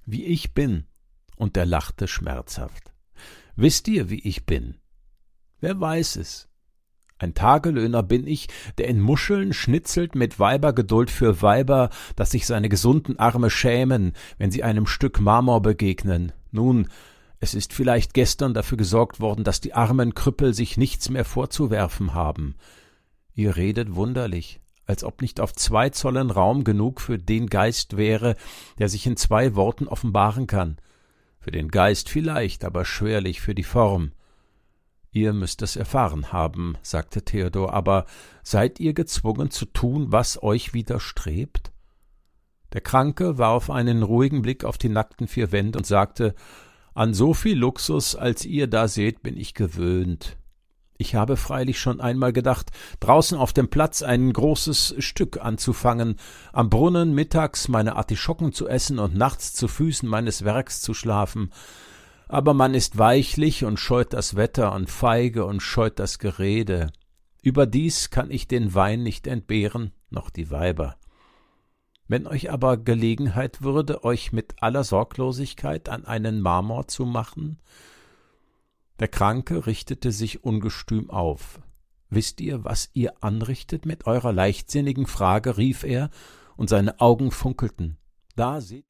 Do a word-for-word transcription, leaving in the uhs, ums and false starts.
wie ich bin. Und er lachte schmerzhaft. Wisst ihr, wie ich bin? Wer weiß es? Ein Tagelöhner bin ich, der in Muscheln schnitzelt mit Weibergeduld für Weiber, dass sich seine gesunden Arme schämen, wenn sie einem Stück Marmor begegnen. Nun, es ist vielleicht gestern dafür gesorgt worden, dass die armen Krüppel sich nichts mehr vorzuwerfen haben. Ihr redet wunderlich, als ob nicht auf zwei Zollen Raum genug für den Geist wäre, der sich in zwei Worten offenbaren kann. Für den Geist vielleicht, aber schwerlich für die Form. »Ihr müsst es erfahren haben«, sagte Theodor, »aber seid ihr gezwungen zu tun, was euch widerstrebt?« Der Kranke warf einen ruhigen Blick auf die nackten vier Wände und sagte, »An so viel Luxus, als ihr da seht, bin ich gewöhnt. Ich habe freilich schon einmal gedacht, draußen auf dem Platz ein großes Stück anzufangen, am Brunnen mittags meine Artischocken zu essen und nachts zu Füßen meines Werks zu schlafen. Aber man ist weichlich und scheut das Wetter und feige und scheut das Gerede. Überdies kann ich den Wein nicht entbehren, noch die Weiber. Wenn euch aber Gelegenheit würde, euch mit aller Sorglosigkeit an einen Marmor zu machen?« Der Kranke richtete sich ungestüm auf. »Wisst ihr, was ihr anrichtet mit eurer leichtsinnigen Frage?« rief er, und seine Augen funkelten. »Da seht